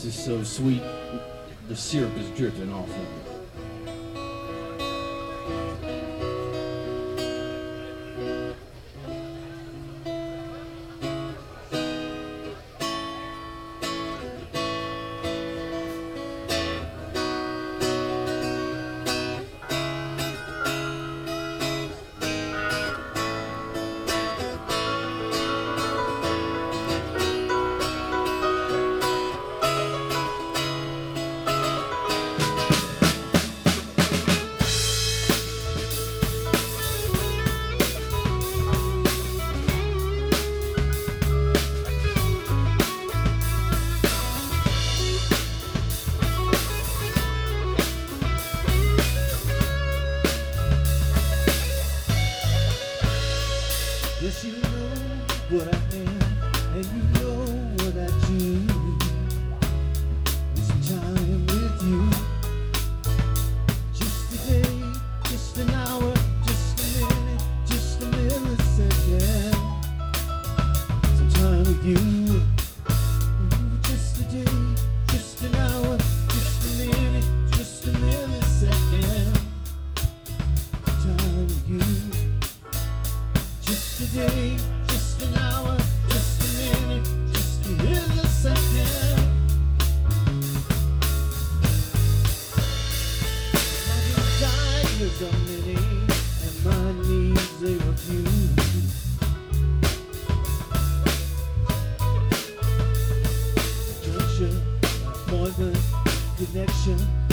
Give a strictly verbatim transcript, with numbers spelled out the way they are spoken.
voice is so sweet, the syrup is dripping off of it. Yes, you know what I am, and you know what I do. Some time with you, just a day, just an hour, just a minute, just a millisecond. Some time with you, Ooh, just a day, just an hour, just a minute, just a millisecond. Some time with you. Just a day, just an hour, just a minute, just a millisecond. My desires are many, and my needs they are few. Junction, appointment, connection.